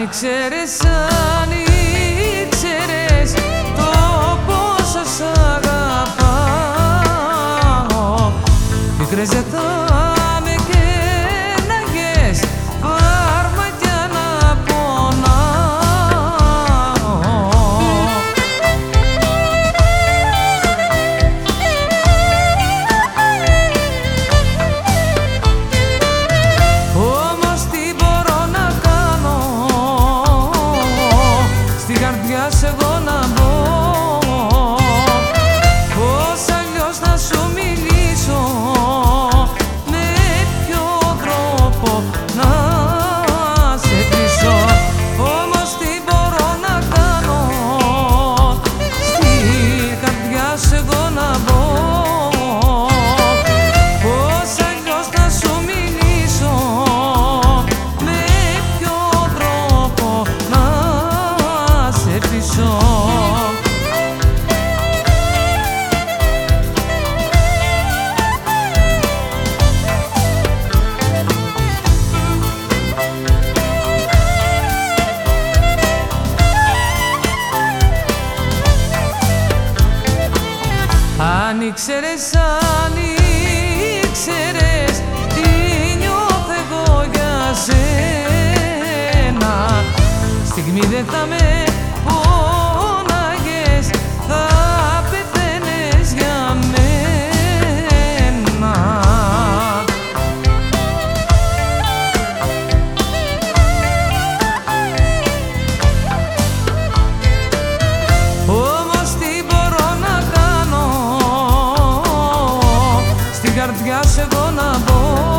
ήξερες, αν ήξερες το πόσο σ' αγαπάω, πικρές δεν θα με καίναγες, φάρμακια να πονάω. Όμως τι μπορώ να κάνω, στην καρδιά σου εγώ να μπω, πώς αλλιώς να σου μιλήσω, με ποιο τρόπο να σε πείσω. Όμως τι μπορώ να κάνω, στην καρδιά σου εγώ να μπω, πώς αλλιώς να σου μιλήσω, με ποιο τρόπο να σε πείσω. Αν ήξερες, αν ήξερες τι νιώθω εγώ για σένα, στιγμή δεν θα με πόναγες, θα πεθαίνες για μένα. Όμως τι μπορώ να κάνω, στην καρδιά σου εγώ να μπω,